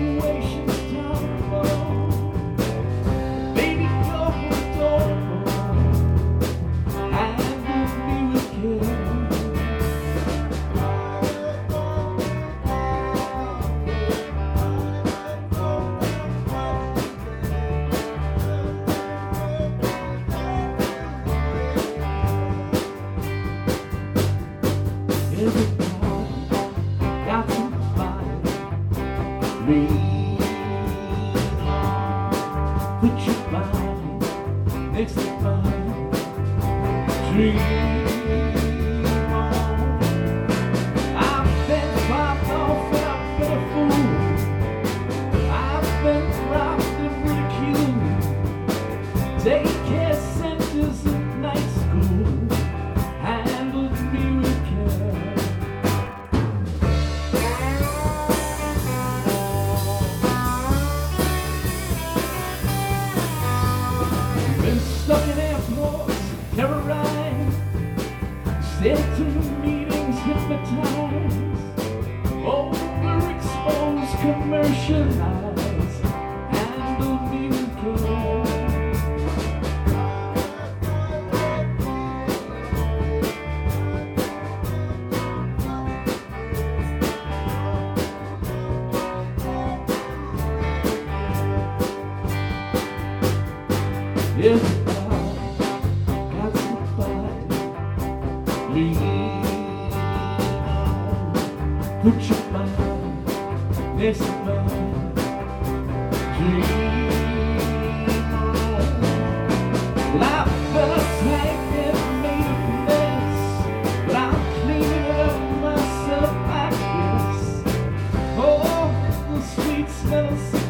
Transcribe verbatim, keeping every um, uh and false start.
situation's tolerable. Baby, you're adorable. Handle me with care. Everybody got somebody lean on. Put your body next to mine. Dream on. I've been popped off and I've been a fool. I've been robbed and ridiculed. Daycare centers and night school handled me with care. Been stuck in airports, terrorized, stayed through meetings, hypnotized, overexposed, commercialized, handled me with care. Everybody got somebody lean on. Put your mind next to mine. Dream on. Well, I've been a tank and made a mess, but I'm cleaning up myself, I guess. Oh, the sweet smell of